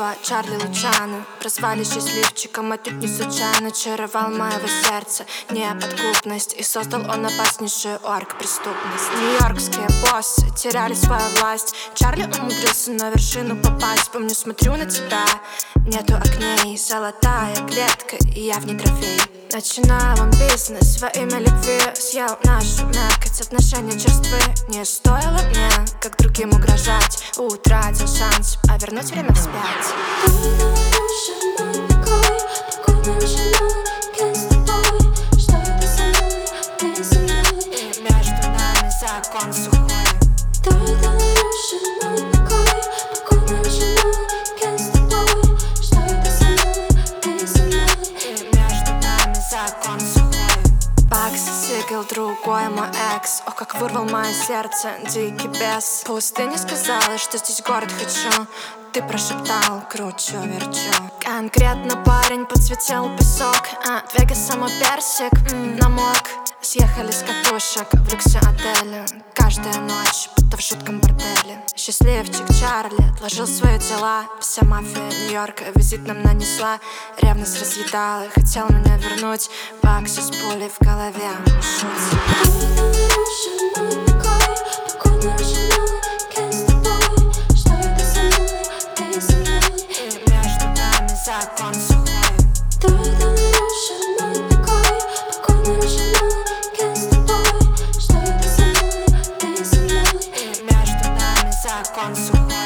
детства Чарли Лучано прозвали счастливчиком, отнюдь не случайно. Чаровал моего сердца неподкупность, и создал он опаснейшую оргпреступность. Нью-йоркские боссы теряли свою власть. Чарли умудрился на вершину попасть. Помню, смотрю на тебя, нету окней, золотая клетка, и я в ней трофей. Начинал он бизнес во имя любви, съел нашу мякоть, отношения черствы. Не стоило мне, как другим, угрожать. Утратил шанс, а вернуть время вспять. И между нами закон сухой. Бакс сыграл другой мой экс. Ох, как вырвал мое сердце дикий бес. Пустыня сказала, что здесь город хочу. Ты прошептал, кручу-верчу. Конкретно парень подсветил песок, а Вегаса мой персик намок. Съехали с катушек в люксе-отеле. Каждая ночь, будто в жутком борделе. Счастливчик Чарли отложил свои дела. Вся мафия Нью-Йорка визит нам нанесла. Ревность разъедала, хотел меня вернуть. Бакси с пулей в голове. И между нами закон сухой. И между нами закон сухой.